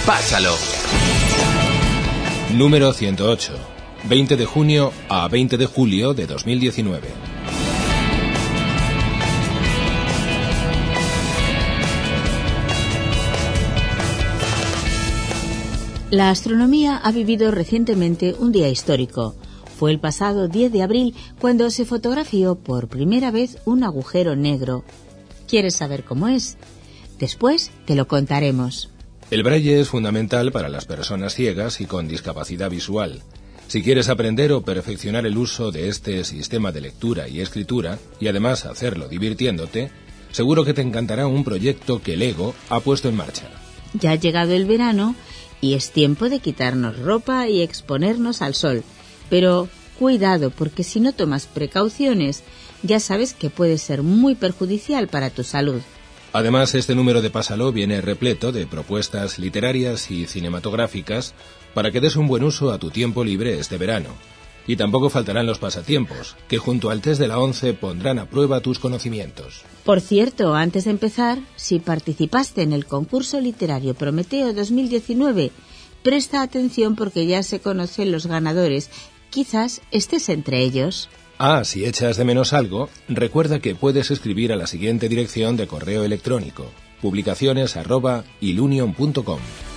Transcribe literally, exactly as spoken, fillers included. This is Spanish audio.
Pásalo. Número ciento ocho. veinte de junio a veinte de julio de dos mil diecinueve. La astronomía ha vivido recientemente un día histórico. Fue el pasado diez de abril cuando se fotografió por primera vez un agujero negro. ¿Quieres saber cómo es? Después te lo contaremos. El braille es fundamental para las personas ciegas y con discapacidad visual. Si quieres aprender o perfeccionar el uso de este sistema de lectura y escritura, y además hacerlo divirtiéndote, seguro que te encantará un proyecto que Lego ha puesto en marcha. Ya ha llegado el verano y es tiempo de quitarnos ropa y exponernos al sol. Pero cuidado, porque si no tomas precauciones, ya sabes que puede ser muy perjudicial para tu salud. Además, este número de Pásalo viene repleto de propuestas literarias y cinematográficas para que des un buen uso a tu tiempo libre este verano. Y tampoco faltarán los pasatiempos, que junto al test de la ONCE pondrán a prueba tus conocimientos. Por cierto, antes de empezar, si participaste en el concurso literario Prometeo dos mil diecinueve, presta atención porque ya se conocen los ganadores. Quizás estés entre ellos. Ah, si echas de menos algo, recuerda que puedes escribir a la siguiente dirección de correo electrónico: publicaciones arroba ilunion punto com.